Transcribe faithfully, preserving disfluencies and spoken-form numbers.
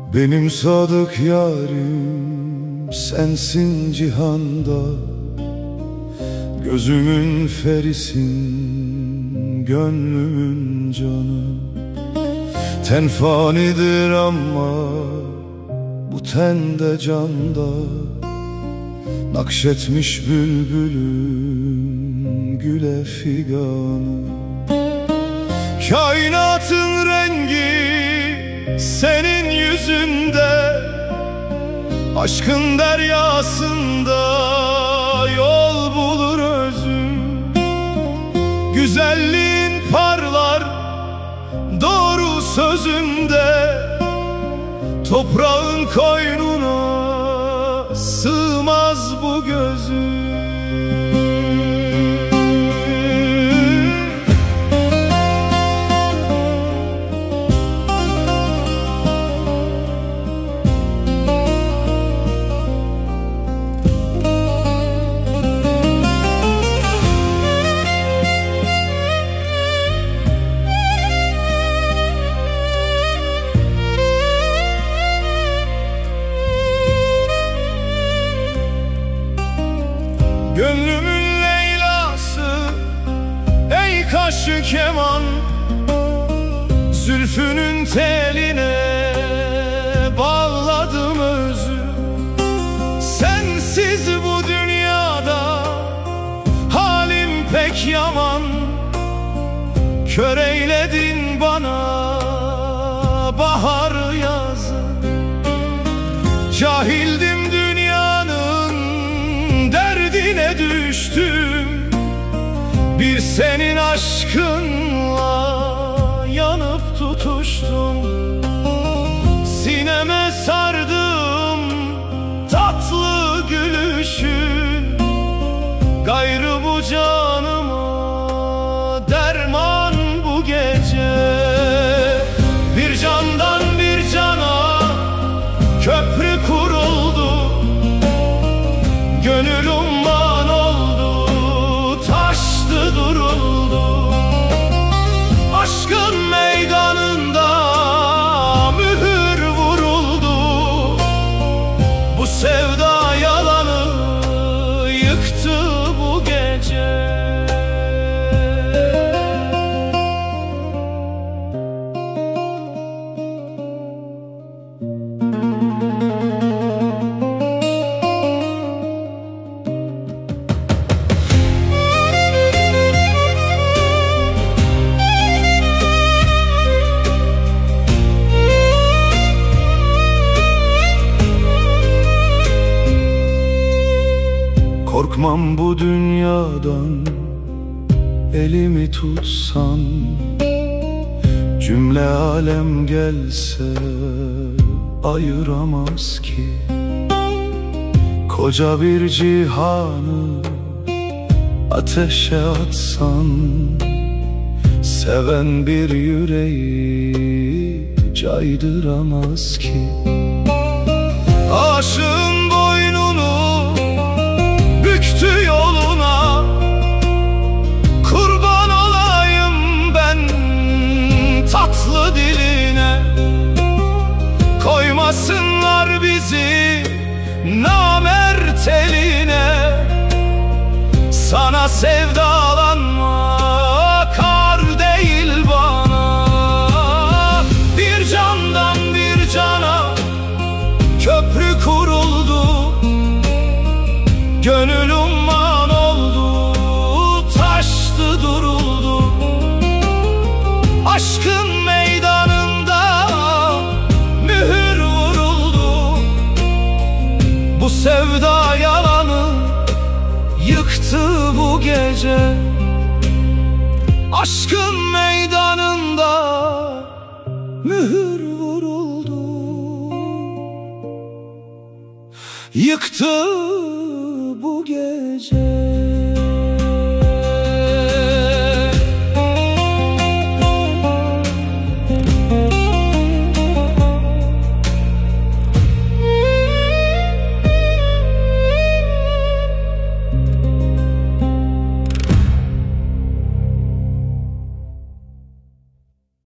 Benim sadık yarim sensin cihanda, gözümün ferisin, gönlümün canı. Ten fanidir ama bu tende canda, nakşetmiş bülbülüm güle figanı. Kainatın rengi senin yüzünde, aşkın deryasında yol bulur özüm. Güzelliğin parlar doğru sözünde, toprağın koynuna sığmaz bu gözüm. Gönlümün Leyla'sı, ey kaşı keman, zülfünün teline bağladım özü. Sensiz bu dünyada halim pek yaman, kör eyledin bana bahar yazı. Cahildim derdine düştüm, bir senin aşkınla yanıp tutuştum. Sineme sardım tatlı gülüşün, gayrı bu canıma derman bu gece. Bir candan bir cana köprü kuruldu, gönül umman oldu, taştı duruldu. Aşkın meydanında mühür vuruldu, bu sevda yalanı yıktı bu gece. Korkmam bu dünyadan, elimi tutsan, cümle alem gelse ayıramaz ki. Koca bir cihanı ateşe atsan, seven bir yüreği caydıramaz ki. Aşığın boynunu büktü yoluna, kurban olayım ben tatlı diline. Koymasınlar bizi namert eline, sana sevdalanma kar değil bana. Bir candan bir cana köprü kuruldu, gönül umman oldu, taştı duruldu. Aşkın meydanında mühür vuruldu, bu sevda yalanı yıktı bu gece. Aşkın meydanında mühür vuruldu, yıktı bu gece.